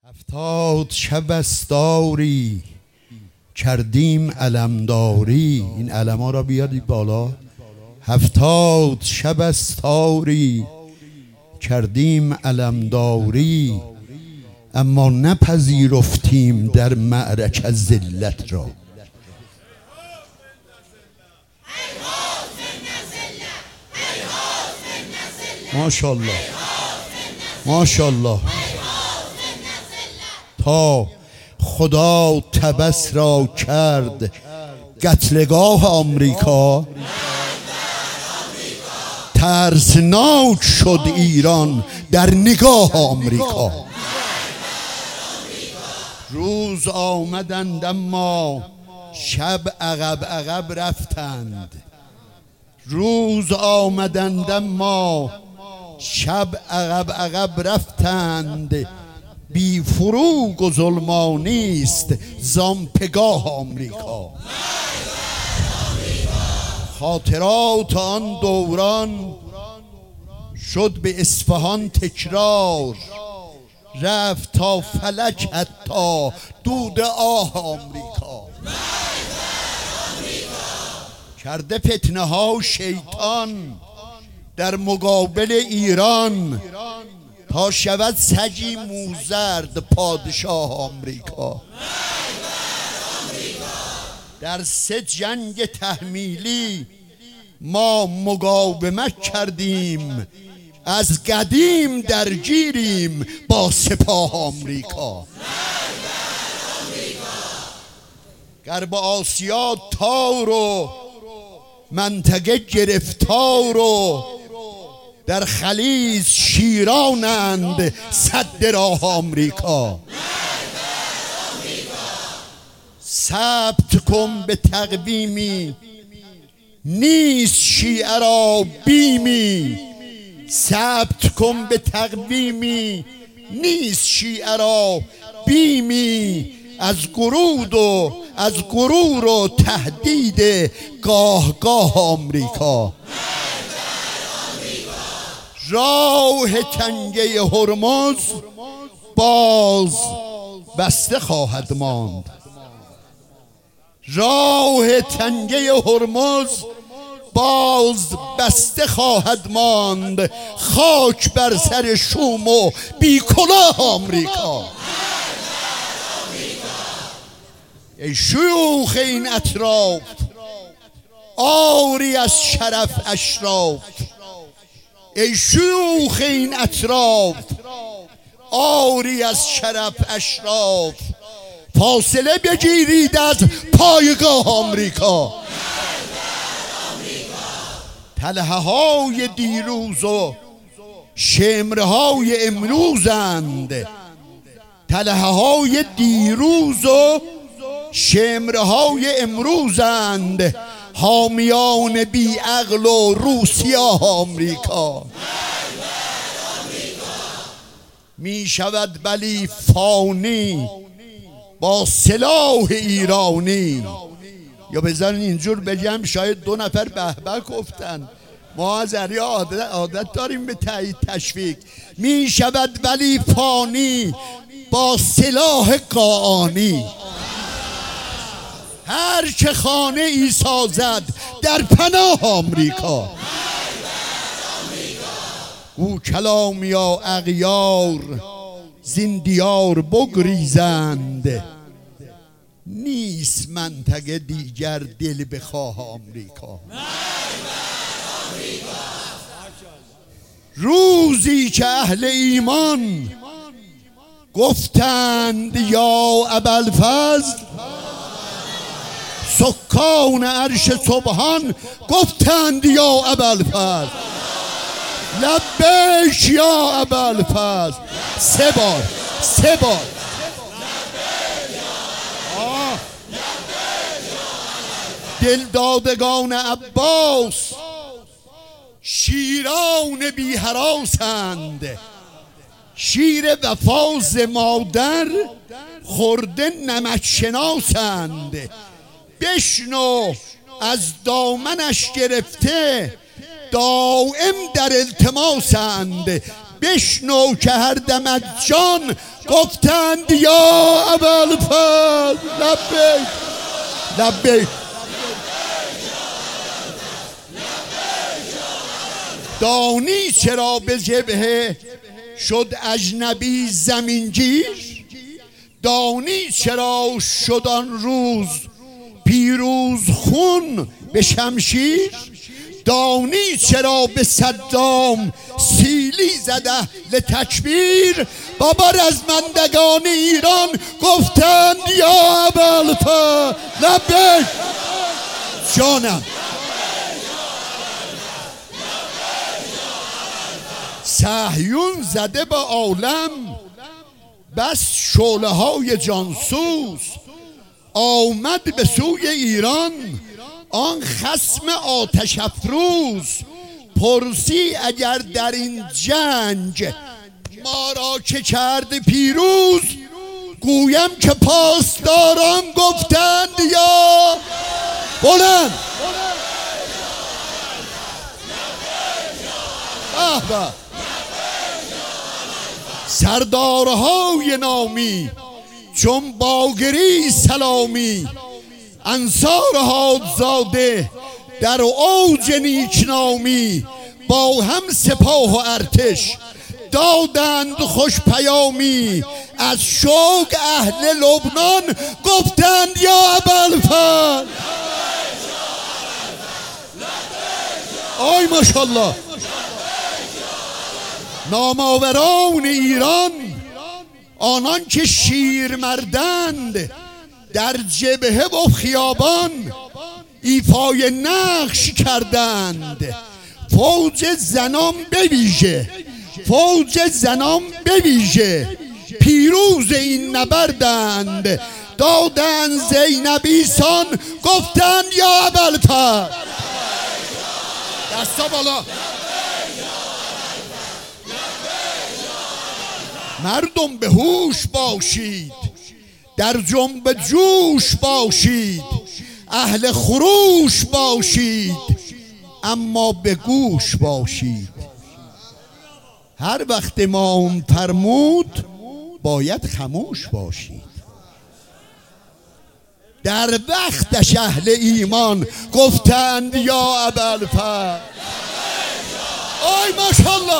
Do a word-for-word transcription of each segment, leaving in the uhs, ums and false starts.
هفتاد شب استاری کردیم علمداری. این علم ها را بیادید بالا. هفتاد شب استاری کردیم علمداری، اما نپذیرفتیم در معرکه ذلت را. ماشاءالله ماشاءالله. تا خدا تبس را کرد قتلگاه آمریکا، ترسناک شد ایران در نگاه آمریکا. روز آمدند اما شب عقب عقب رفتند. روز آمدند اما شب عقب عقب رفتند. بی فروغ و ظلمانیست زان پگاه آمریکا. خاطرات آن دوران شد به اصفهان تکرار، رفت تا فلک حتی دود آه آمریکا. کرده فتنه ها شیطان در مقابل ایران، تا شود سجی موزرد پادشاه آمریکا. در سه جنگ تحمیلی ما مقاومت کردیم، از قدیم درگیریم با سپاه آمریکا. غرب آسیا تار و منطقه گرفتار و در خلیج شیرانند صد راه آمریکا. ثبت کن به تقویمی نیست شیعه را بیمی، ثبت کن به تقویمی نیست شیعه را بیمی، از غرور و از غرور و تهدید گاه گاه آمریکا. راه تنگه هرمز باز بسته خواهد ماند. راه تنگه هرمز باز بسته خواهد ماند. خاک بر سر شوم و بی کلاه آمریکا. ای شیوخ این اطراف آری از شرف اشراف، ای شیوخ این اطراف آری از شرف اشراف، فاصله بگیرید از پایگاه آمریکا. تله های دیروز و شمره های امروزند. تله های دیروز و شمره های امروزند. حامیان بی عقل و روسیه آمریکا. می شود بلی فانی با سلاح ایرانی. یا بذارین اینجور بگم شاید دو نفر به به گفتن، ما از علی عادت, عادت داریم به تایید تشویق. می شود ولی فانی با سلاح قاآنی. هر که خانه ای سازد در پناه آمریکا. او کلام یا اغیار زین دیار بگریزند، نیست منطقه دیگر دل بخواه آمریکا. روزی که اهل ایمان گفتند یا ابوالفضل، سکان عرش سبحان گفتند یا ابوالفضل، لبیک یا ابوالفضل. سه بار سه بار دلدادگان عباس شیران بی هراسند. شیر وفاز مادر خورده نمک شناسند. بشنو از دامنش گرفته دائم در التماسند. بشنو که هر دمت جان گفتند یا ابوالفضل لبیک لبیک. دانی چرا به جبهه شد اجنبی زمینگیر؟ دانی چرا شد آن روز پیروز خون به شمشیر؟ دانی چرا به صدام سیلی زده لتکبیر؟ بابا رزمندگان ایران گفتند یا ابوالفضل لبیک جانم. صهیون زده به عالم بس شعله های جانسوز، آمد به سوی ایران آن خصم آتش افروز. پرسی اگر در این جنگ ما را چه کرد پیروز؟ گویم که پاسداران گفتند یا بلند احبا. سردارهای نامی چون باگری سلامی، انصار حادزاده در اوج نیکنامی، با هم سپاه و ارتش دادند خوش پیامی. از شوق اهل لبنان گفتند یا ابوالفضل. آی ماشاءالله. نامآوران ایران آنان که شیرمردند در جبهه و خیابان ایفای نقش کردند. فوج زنان بویژه فوج زنان بویژه پیروز این نبردند. دادند زینبیسان گفتند یا ابوالفضل. دستا بالا. مردم به هوش باشید، در جنب جوش باشید، اهل خروش باشید، اما به گوش باشید. هر وقت امام فرمود باید خموش باشید. در وقتش اهل ایمان گفتند یا ابوالفضل. آی ماشاءالله.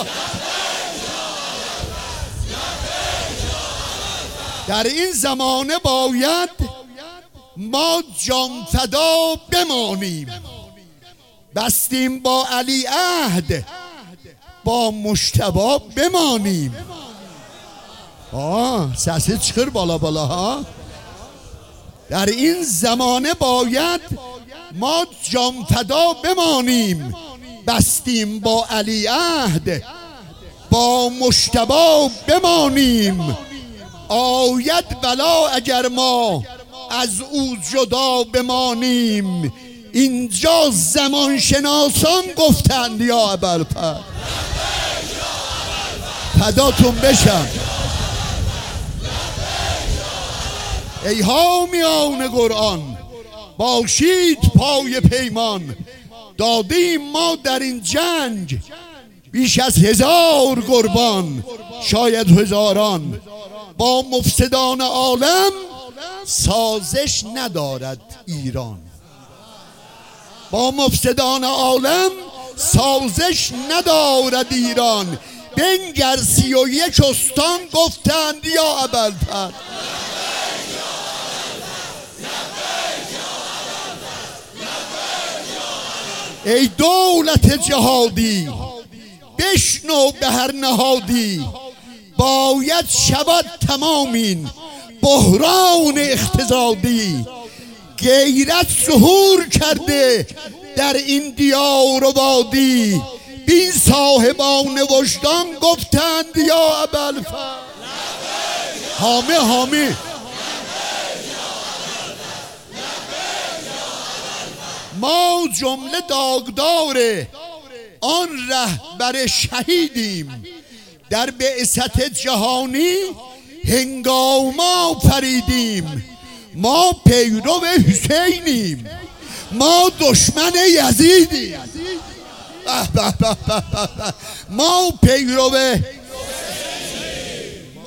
در این زمانه باید ما جان فدا بمانیم. بستیم با علی عهد، با مجتبی بمانیم. آه سسی چخر بالا بالا ها. در این زمانه باید ما جان فدا بمانیم. بستیم با علی عهد، با مجتبی بمانیم. آید بلا اگر ما از او جدا بمانیم. اینجا زمان شناسان گفتند یا ابوالفضل. فداتون بشم. ای حامیان قرآن باشید پای پیمان. دادیم ما در این جنگ بیش از هزار قربان، شاید هزاران. با مفسدان عالم سازش ندارد ایران. با مفسدان عالم سازش ندارد ایران. بنگر سی و یک استان گفتند یا ابوالفضل. ای دولت جهادی بشنو به هر نهادی. باید شود تمامین بحران اقتصادی. غیرت ظهور کرده در این دیار و وادی. بین صاحبان وجدان گفتند یا ابوالفضل. حامی حامی. ما جمله داغدار آن رهبر شهیدیم. در بعثت جهانی هنگام آفریدیم. ما پیرو حسینیم، ما دشمن یزیدیم. ما پیرو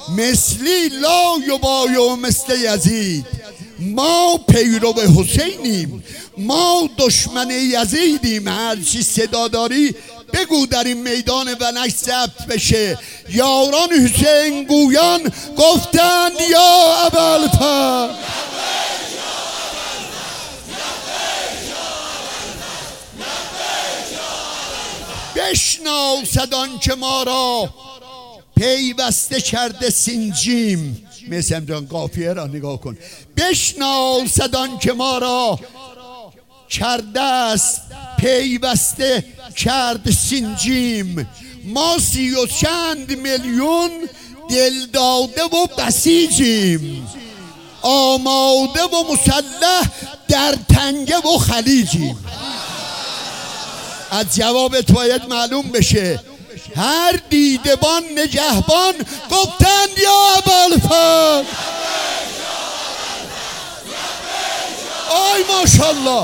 مثلی لا یبایع مثل یزید. ما پیرو حسینیم، ما دشمن یزیدیم. هرچی صدا داری بگو در این میدان ونک ثبت بشه. یاران حسین گویان گفتند یا ابوالفضل، بشناسد آن که ما را پیوسته کرده سینجیم. مثل جان قافیه را نگاه کن. بشناسد آن که ما را کرده است پیوسته کرد سینجیم. ما سی و چند میلیون دل داده و بسیجیم، آماده و مسلح در تنگه و خلیجیم. از جوابت باید معلوم بشه. هر دیدبان نگهبان گفتند یا ابوالفضل. آی ماشاءالله.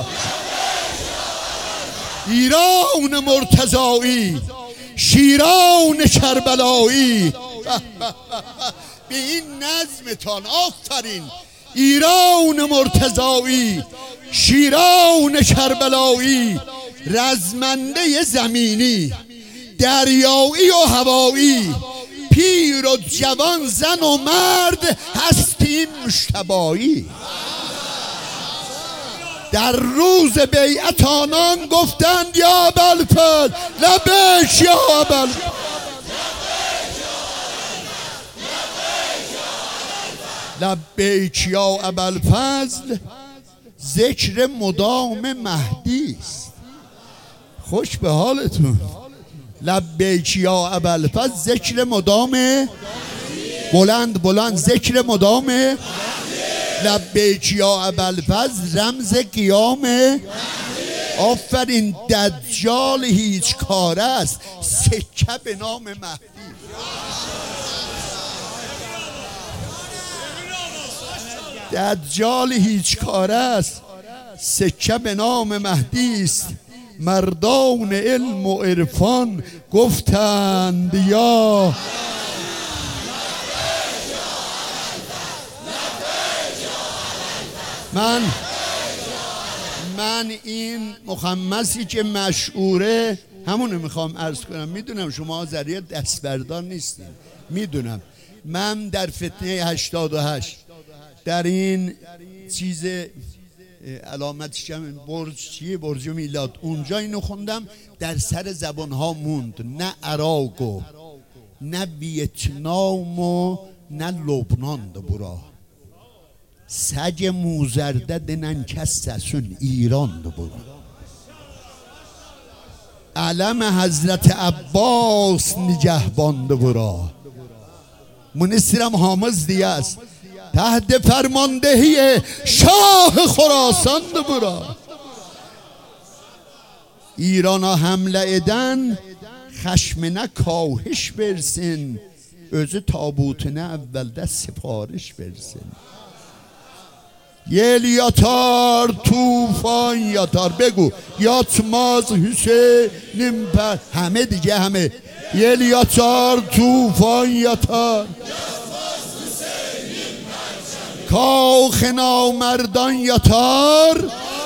ایران مرتضایی، شیران کربلایی. به این نظمتان آفرین. ایران مرتضایی، شیران کربلایی، رزمنده زمینی، دریایی و هوایی، پیر و جوان، زن و مرد، هستیم مشتبایی. در روز بیعت آنان گفتند یا ابوالفضل لبیک یا ابوالفضل. لبیک یا ابوالفضل ذکر مدام مهدی است. خوش به حالتون. لبیک یا ابوالفضل ذکر مدام، بلند بلند ذکر مدام. لبیک یا ابوالفضل رمز قیام. آفرین. دجال هیچ کاره است، سکه به نام مهدی. دجال هیچ کاره است، سکه به نام مهدی است. مردان علم و عرفان گفتند یا من من این مخمسی که مشهوره همونو میخوام عرض کنم. میدونم شما آذریا دستبردار نیستین، میدونم. من در فتنه هشتاد و هشت در این چیز علامتش کم برج چیه، برج میلاد، اونجا اینو خوندم. در سر زبان ها موند. نه عراق و نه ویتنام و نه لبنان ده برا. سگ موزرده دنن کستسون ایران ده برا. علم حضرت عباس نگهبان ده برا. منصرم حامز دیه است تحت فرماندهی شاه خراسان ده برا. ایرانا حمله eden خشمنه کاهش برسن، özü tabutuna evvelde sipariş versin. Yel yatar, tufan yatar. بگو yatmaz Hüseyin'im per. همه دیگه همه. Yel yatar, tufan yatar. کاخ نامردان یاتار،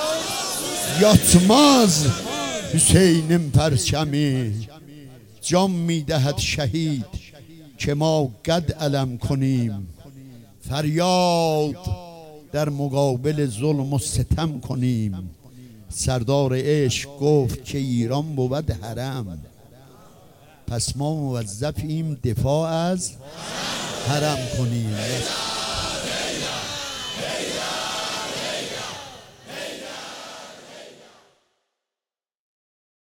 یاتماز حسینم پرچمی. جام میدهد شهید که ما قد علم کنیم، فریاد در مقابل ظلم و ستم کنیم. سردار عشق گفت که ایران بود حرم، پس ما موظفیم دفاع از حرم کنیم.